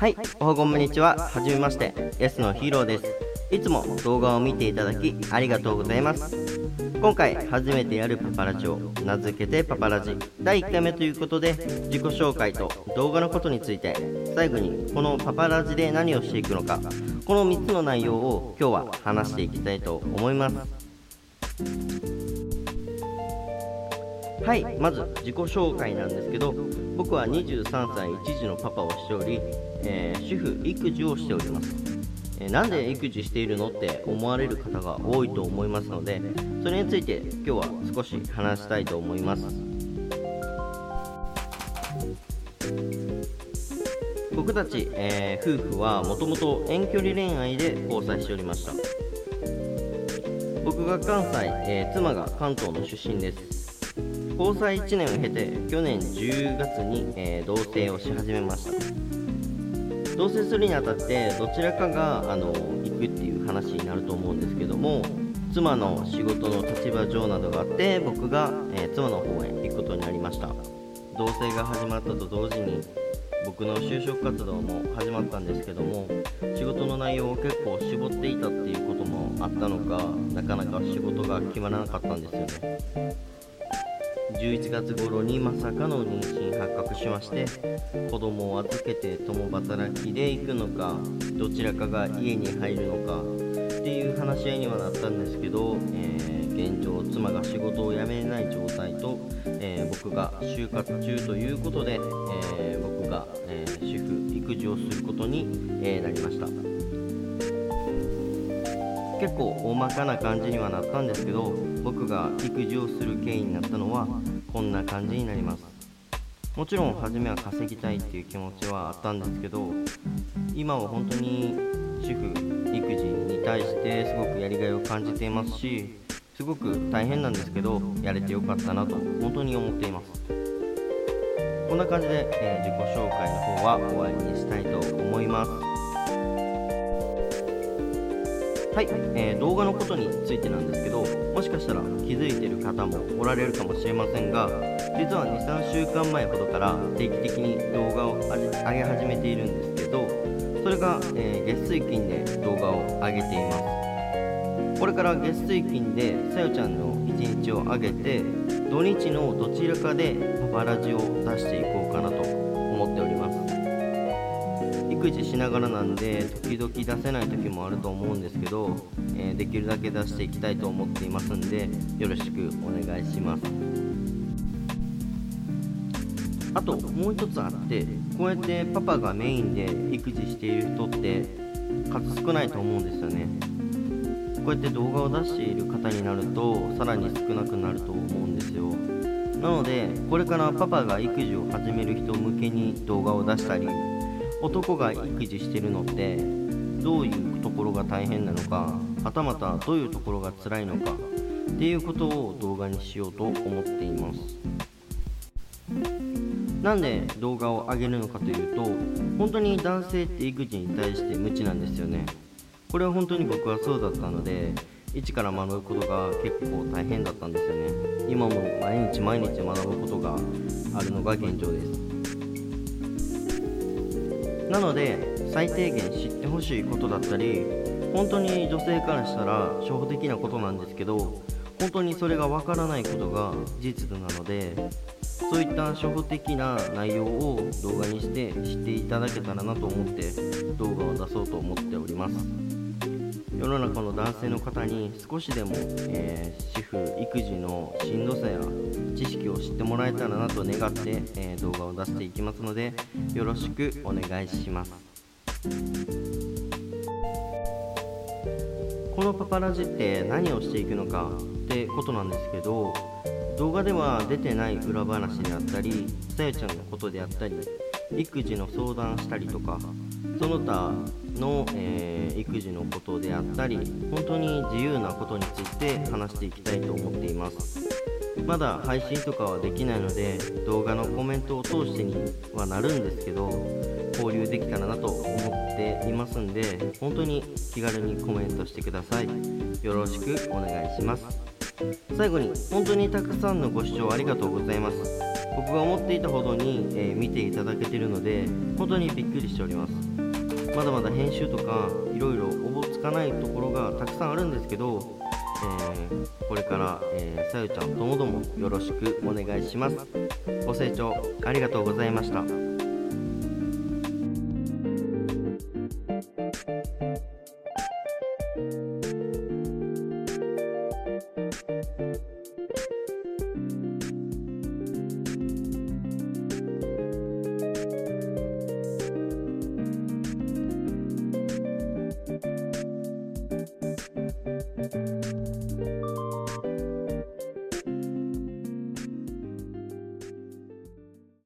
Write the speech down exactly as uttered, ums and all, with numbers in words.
はい、おはこんにちは。はじめまして、S のヒーローです。いつも動画を見ていただきありがとうございます。今回初めてやるパパラジオ、名付けてパパラジだいいっかいめということで、自己紹介と動画のことについて、最後にこのパパラジで何をしていくのか、このみっつの内容を今日は話していきたいと思います。はい、まず自己紹介なんですけど、僕はにじゅうさんさい一児のパパをしており、えー、主婦育児をしております。えー、なんで育児しているのって思われる方が多いと思いますので、それについて今日は少し話したいと思います。僕たち、えー、夫婦はもともと遠距離恋愛で交際しておりました。僕が関西、えー、妻が関東の出身です。交際いちねんを経て去年じゅうがつに、えー、同棲をし始めました。同棲するにあたってどちらかがあの行くっていう話になると思うんですけども、妻の仕事の立場上などがあって僕が、えー、妻の方へ行くことになりました。同棲が始まったと同時に僕の就職活動も始まったんですけども、仕事の内容を結構絞っていたっていうこともあったのか、なかなか仕事が決まらなかったんですよね。じゅういちがつ頃にまさかの妊娠発覚しまして、子供を預けて共働きで行くのか、どちらかが家に入るのかっていう話し合いにはなったんですけど、えー、現状妻が仕事を辞めれない状態と、えー、僕が就活中ということで、えー、僕が、えー、主婦育児をすることに、えー、なりました。結構大まかな感じにはなったんですけど、僕が育児をする経緯になったのはこんな感じになります。もちろん初めは稼ぎたいっていう気持ちはあったんですけど、今は本当に主婦育児に対してすごくやりがいを感じていますし、すごく大変なんですけどやれてよかったなと本当に思っています。こんな感じで、えー、自己紹介の方は終わりにしたいと思います。はい、えー、動画のことについてなんですけど、もしかしたら気づいている方もおられるかもしれませんが、実は にさんしゅうかんまえほどから定期的に動画を上げ始めているんですけど、それが、えー、月水金で動画を上げています。これから月水金でさよちゃんのいちにちを上げて、土日のどちらかでパパラジを出していこうかなと思っております。育児しながらなんで時々出せない時もあると思うんですけど、えー、できるだけ出していきたいと思っていますんで、よろしくお願いします。あともう一つあって、こうやってパパがメインで育児している人って数少ないと思うんですよね。こうやって動画を出している方になるとさらに少なくなると思うんですよ。なのでこれからパパが育児を始める人向けに動画を出したり、男が育児してるのってどういうところが大変なのか、はたまたどういうところが辛いのかっていうことを動画にしようと思っています。なんで動画を上げるのかというと、本当に男性って育児に対して無知なんですよね。これは本当に僕はそうだったので、一から学ぶことが結構大変だったんですよね。今も毎日毎日学ぶことがあるのが現状です。なので最低限知ってほしいことだったり、本当に女性からしたら初歩的なことなんですけど、本当にそれがわからないことが事実なので、そういった初歩的な内容を動画にして知っていただけたらなと思って動画を出そうと思っております。世の中の男性の方に少しでも、えー、主婦育児のしんどさや知識を知ってもらえたらなと願って、えー、動画を出していきますので、よろしくお願いします。このパパラジって何をしていくのかってことなんですけど、動画では出てない裏話であったり、さよちゃんのことであったり、育児の相談したりとか、その他の、えー、育児のことであったり、本当に自由なことについて話していきたいと思っています。まだ配信とかはできないので、動画のコメントを通してにはなるんですけど、交流できたらなと思っていますんで、本当に気軽にコメントしてください。よろしくお願いします。最後に本当にたくさんのご視聴ありがとうございます。僕が思っていたほどに、えー、見ていただけているので本当にびっくりしております。 まだまだ編集とかいろいろおぼつかないところがたくさんあるんですけど、えーこれから、えーさゆちゃんともどもよろしくお願いします。ご清聴ありがとうございました。